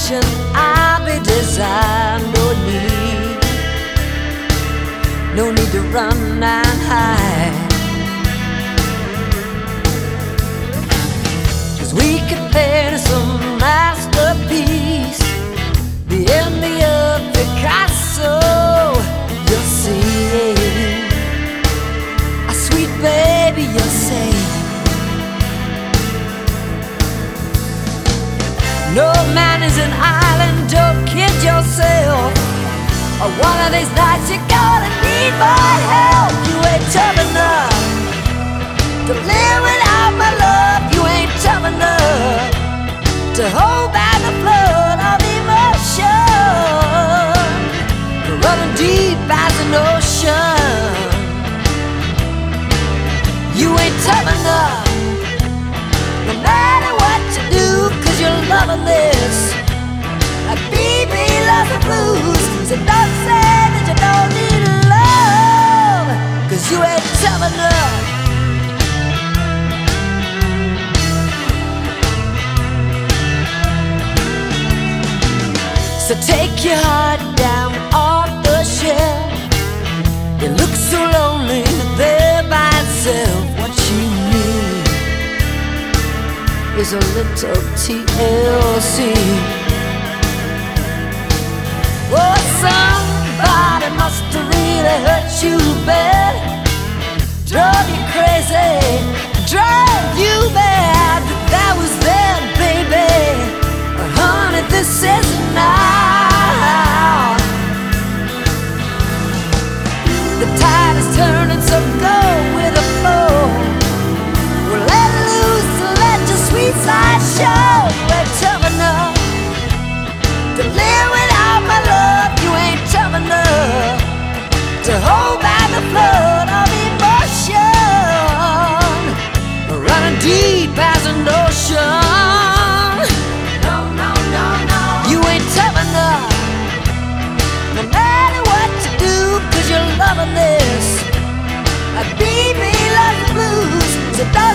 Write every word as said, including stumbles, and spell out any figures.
passion I'll be designed, no need, no need to run and hide. 'Cause we could paint some masterpiece, the envy of Picasso, you'll see. A sweet baby, you'll say. No man is an island, don't kid yourself. Or one of these nights you're gonna need my help. You ain't tough enough to live without my love. You ain't tough enough to hold back the flood of emotion, running deep as an ocean. You ain't tough enough, no matter what you do, 'cause you're loving this like baby loves the blues. So don't say that you don't need love, 'cause you ain't tough enough. So take your heart down off the shelf. It looks so lonely there by itself. What you need is a little T L C. Oh, somebody must have really hurt you bad, drove you crazy, drove you mad. That was then, baby. Honey, this is now. The tide is turning, so go with the flow. Well, let loose, let your sweet side show. You ain't tough enough to live without my love. You ain't tough enough to hold back the flood of emotion, running deep as an ocean. No, no, no, no. You ain't tough enough, no matter what you do, 'cause you're loving this like baby loves the blues. So don't